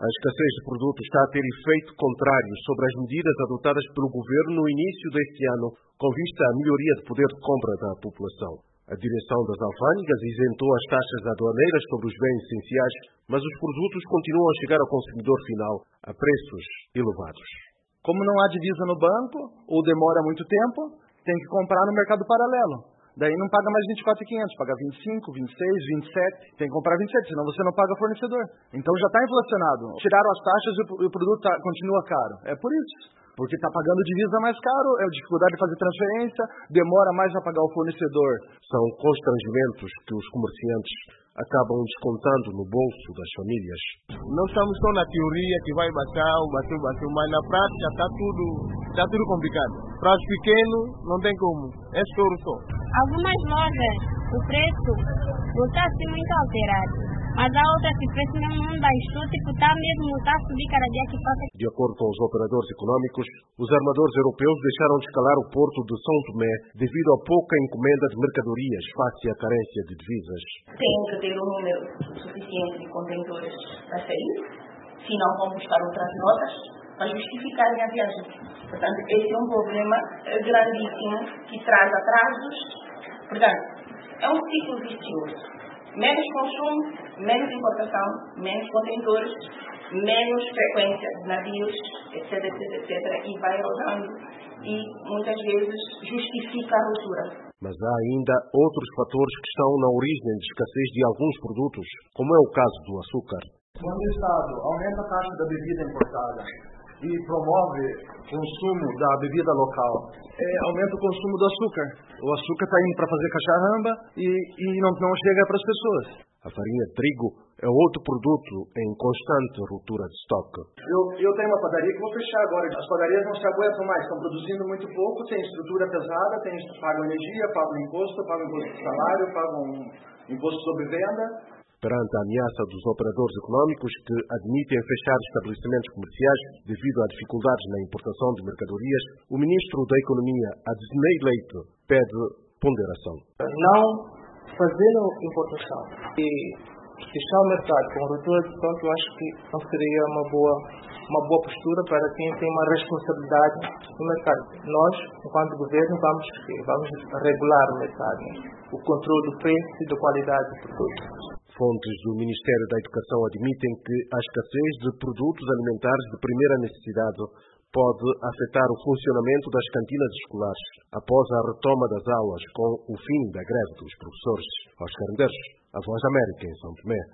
A escassez de produtos está a ter efeito contrário sobre as medidas adotadas pelo governo no início deste ano, com vista à melhoria de poder de compra da população. A direção das alfândegas isentou as taxas aduaneiras sobre os bens essenciais, mas os produtos continuam a chegar ao consumidor final a preços elevados. Como não há divisa no banco, ou demora muito tempo, tem que comprar no mercado paralelo. Daí não paga mais 24.500, paga 25, 26, 27, tem que comprar 27, senão você não paga fornecedor. Então já está inflacionado. Tiraram as taxas e o produto continua caro. É por isso. Porque está pagando divisa mais caro, é dificuldade de fazer transferência, demora mais a pagar o fornecedor. São constrangimentos que os comerciantes acabam descontando no bolso das famílias. Não estamos só na teoria que vai baixar, mas na prática está tudo complicado. Para os pequenos não tem como, é estouro só. Algumas lojas, o preço não está assim muito alterado. Mas há outras que o preço não baixou, está a subir cada dia que passa. De acordo com os operadores econômicos, os armadores europeus deixaram de escalar o porto de São Tomé devido à pouca encomenda de mercadorias face à carência de divisas. Tem que ter um número suficiente de contentores a sair, se não vão buscar outras notas para justificarem a viagem. Portanto, esse é um problema grandíssimo que traz atrasos. Portanto, é um ciclo vicioso. Menos consumo, menos importação, menos contentores, menos frequência de navios, etc, e vai rodando e muitas vezes justifica a ruptura. Mas há ainda outros fatores que estão na origem de escassez de alguns produtos, como é o caso do açúcar. Quando o Estado aumenta a taxa da bebida importada e promove o consumo da bebida local, aumenta o consumo do açúcar. O açúcar está indo para fazer cacharramba e não chega para as pessoas. A farinha de trigo é outro produto em constante ruptura de estoque. Eu tenho uma padaria que vou fechar agora. As padarias não se aguentam mais, estão produzindo muito pouco, tem estrutura pesada, pagam energia, pagam imposto de salário, pagam imposto sobre venda. Perante a ameaça dos operadores econômicos que admitem fechar estabelecimentos comerciais devido a dificuldades na importação de mercadorias, o ministro da Economia, Adzenei Leite, pede ponderação. Não fazendo importação e fechar o mercado com ruptura de estoque, eu acho que não seria uma boa postura para quem tem uma responsabilidade no mercado. Nós, enquanto governo, vamos regular o mercado, o controle do preço e da qualidade do produto. Fontes do Ministério da Educação admitem que a escassez de produtos alimentares de primeira necessidade pode afetar o funcionamento das cantinas escolares após a retoma das aulas com o fim da greve dos professores. Oscar Medeiros, A Voz da América, em São Tomé.